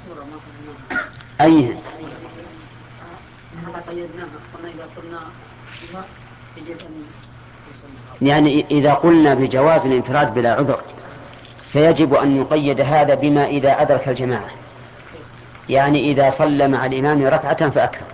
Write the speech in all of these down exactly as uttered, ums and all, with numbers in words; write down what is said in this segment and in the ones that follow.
أي يعني إذا قلنا بجواز الانفراد بلا عذر فيجب أن يقيد هذا بما إذا أدرك الجماعة، يعني إذا صلى مع الإمام ركعة فأكثر.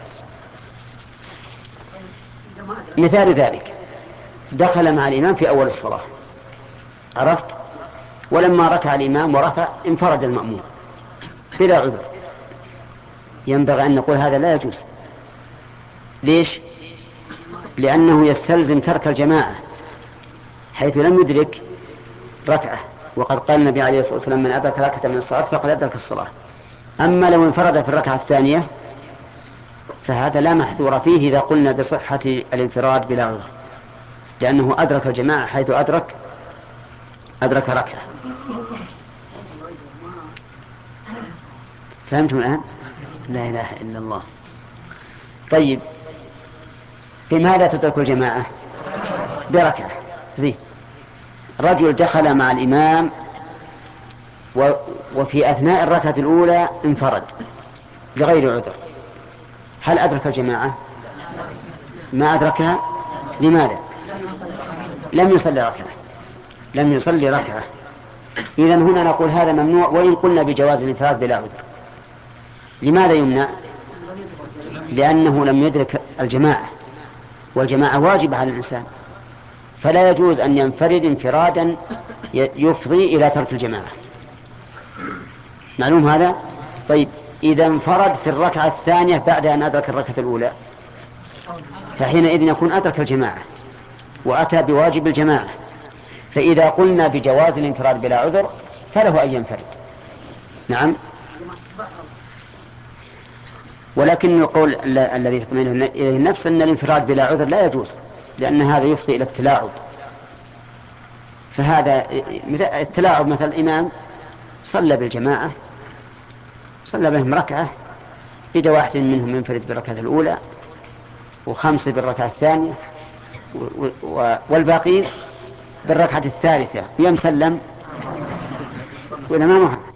مثال ذلك دخل مع الإمام في أول الصلاة، عرفت، ولما ركع الإمام ورفع انفرد المأموم بلا عذر، ينبغي أن نقول هذا لا يجوز. ليش؟ لأنه يستلزم ترك الجماعة حيث لم يدرك ركعة، وقد قال النبي عليه الصلاة والسلام من أدرك ركعة من الصلاة فقد أدرك الصلاة. أما لو انفرد في الركعة الثانية فهذا لا محذور فيه إذا قلنا بصحة الانفراد بلا عذر، لأنه أدرك الجماعة حيث أدرك أدرك ركعة. فهمتم الآن؟ لا إله إلا الله. طيب بماذا تدرك الجماعة؟ بركعة. زين، رجل دخل مع الإمام و... وفي أثناء الركعة الأولى انفرد بغير عذر، هل أدرك الجماعة؟ ما أدركها. لماذا؟ لم يصلي ركعة، لم يصلي ركعة. إذن هنا نقول هذا ممنوع وإن قلنا بجواز الانفراد بلا عذر. لماذا يمنع؟ لأنه لم يدرك الجماعة، والجماعة واجبة على الإنسان، فلا يجوز أن ينفرد انفرادا يفضي إلى ترك الجماعة. معلوم هذا؟ طيب إذا انفرد في الركعة الثانية بعد أن أدرك الركعة الأولى فحينئذ يكون أدرك الجماعة وأتى بواجب الجماعة، فإذا قلنا بجواز الانفراد بلا عذر فله أن ينفرد. نعم، ولكن القول الذي تطمئن إليه النفس أن الانفراد بلا عذر لا يجوز، لأن هذا يفضي إلى التلاعب. فهذا التلاعب، مثل الإمام صلى بالجماعة، صلى بهم ركعة، إذا واحد منهم ينفرد بالركعة الأولى وخمسة بالركعة الثانية والباقين بالركعة الثالثة، يوم سلم وإذا ما